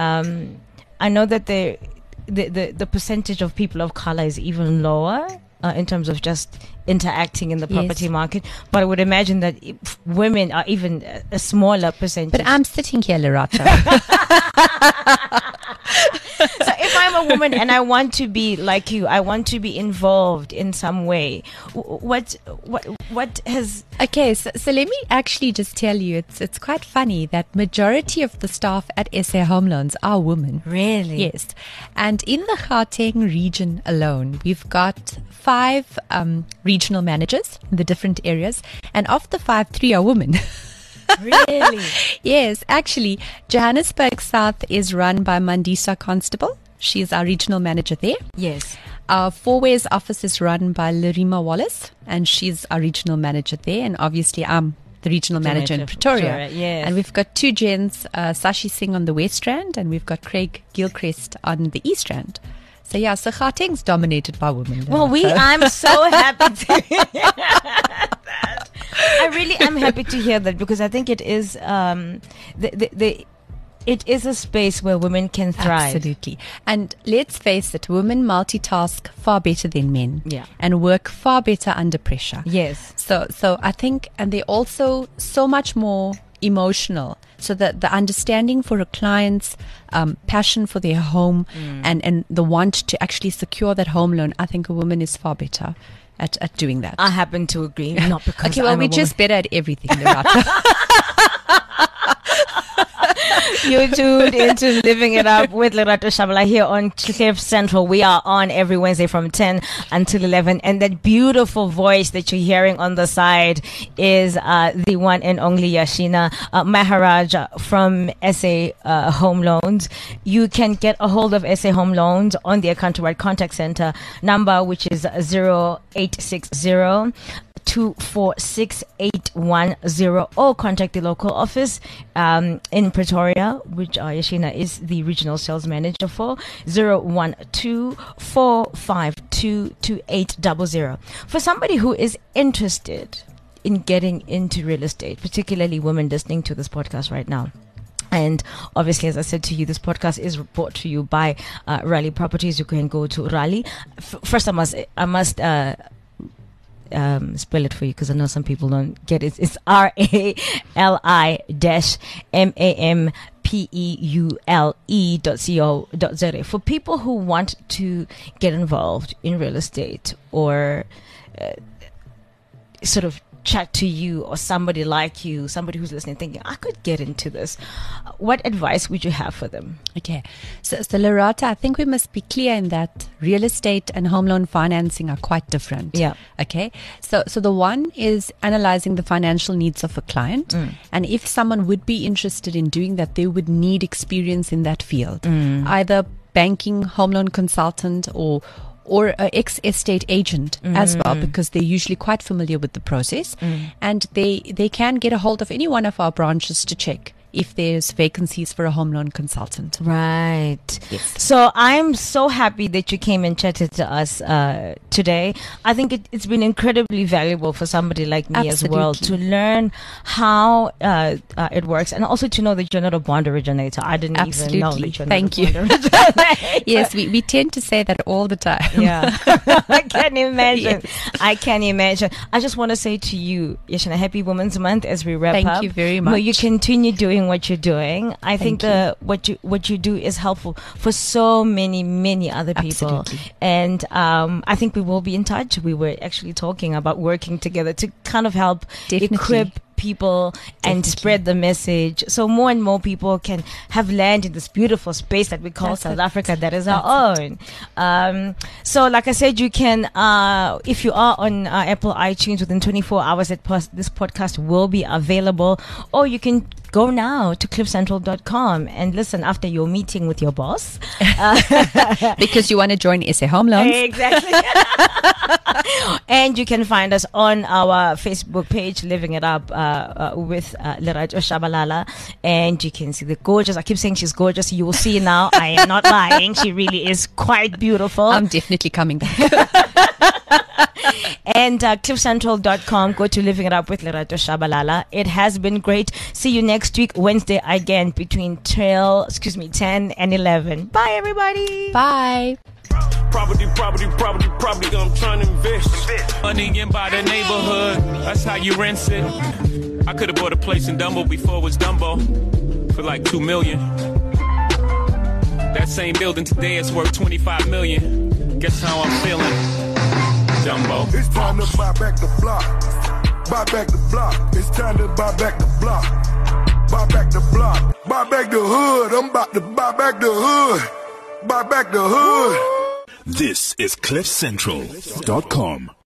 D: I know that the percentage of people of color is even lower in terms of just interacting in the property market. But I would imagine that women are even a smaller percentage.
E: But I'm sitting here, Lerato.
D: So if I'm a woman and I want to be like you, I want to be involved in some way, what has...
E: Okay, so let me actually just tell you, it's quite funny that majority of the staff at SA Home Loans are women.
D: Really?
E: Yes. And in the Gauteng region alone, we've got 5 regional managers in the different areas. And of the 5, 3 are women.
D: Really?
E: Yes, actually, Johannesburg South is run by Mandisa Constable. She's our regional manager there.
D: Yes.
E: Our Fourways office is run by Lerima Wallace, and she's our regional manager there. And obviously, I'm the regional manager in Pretoria.
D: Yes.
E: And we've got 2 gents, Sashi Singh on the West Rand, and we've got Craig Gilchrist on the East Rand. So yeah, so Gauteng's dominated by women.
D: Well, I'm so happy to hear that. I really am happy to hear that, because I think it is it is a space where women can thrive.
E: Absolutely. And let's face it, women multitask far better than men.
D: Yeah.
E: And work far better under pressure.
D: Yes.
E: So I think, and they're also so much more emotional. So that the understanding for a client's passion for their home and the want to actually secure that home loan, I think a woman is far better at doing that.
D: I happen to agree. Not because
E: okay, well, we're just better at everything, Lerato.
D: You tuned into Living It Up with Lerato Shabalala here on Cliff Central. We are on every Wednesday from 10 until 11. And that beautiful voice that you're hearing on the side is the one and only Yashina Maharaj from SA Home Loans. You can get a hold of SA Home Loans on their countrywide contact center number, which is 0860 246-810, or contact the local office in Pretoria, which Yashina is the regional sales manager for, 012-452-2800. For somebody who is interested in getting into real estate, particularly women listening to this podcast right now. And obviously, as I said to you, this podcast is brought to you by Raleigh Properties. You can go to Raleigh. First, I must spell it for you, because I know some people don't get it. It's RALI-MAMPEULE.co.za. For people who want to get involved in real estate, or sort of chat to you, or somebody like you, somebody who's listening thinking, I could get into this, what advice would you have for them?
E: Okay, so Lerato, I think we must be clear in that real estate and home loan financing are quite different.
D: Yeah.
E: Okay, so the one is analyzing the financial needs of a client, and if someone would be interested in doing that, they would need experience in that field, either banking, home loan consultant, or an ex-estate agent as well, because they're usually quite familiar with the process, and they can get a hold of any one of our branches to check if there's vacancies for a home loan consultant.
D: Right.
E: Yes.
D: So I'm so happy that you came and chatted to us today. I think it's been incredibly valuable for somebody like me as well, to learn how it works, and also to know that you're not a bond originator. I didn't even know that you're not a bond originator.
E: Yes, we tend to say that all the time.
D: Yeah. I can imagine. Yes. I can imagine. I just want to say to you, Yashina, happy Women's Month as we wrap up.
E: Thank you very much.
D: May you continue doing what you're doing. I think what you do is helpful for so many other people.
E: Absolutely.
D: And I think we will be in touch. We were actually talking about working together to kind of help equip people and spread the message, so more and more people can have land in this beautiful space that we call South Africa, that is our own. So like I said, you can if you are on Apple iTunes, within 24 hours this podcast will be available, or you can go now to cliffcentral.com and listen after your meeting with your boss.
E: Because you want to join SA Home Loans.
D: Exactly. And you can find us on our Facebook page, Living It Up with Lerato Shabalala. And you can see the gorgeous, I keep saying she's gorgeous. You will see now. I am not lying. She really is quite beautiful.
E: I'm definitely coming back.
D: And cliffcentral.com, go to Living It Up with Lerato Shabalala. It has been great. See you next week, Wednesday again, between 10 and 11. Bye, everybody.
E: Bye.
B: Property, I'm trying to invest. Money in by the neighborhood, that's how you rent it. I could have bought a place in Dumbo before it was Dumbo for like $2 million. That same building today is worth $25 million. Guess how I'm feeling, Dumbo.
C: It's time to buy back the block. Buy back the block. It's time to buy back the block. Buy back the block. Buy back the hood. I'm about to buy back the hood. Buy back the hood.
A: This is CliffCentral.com.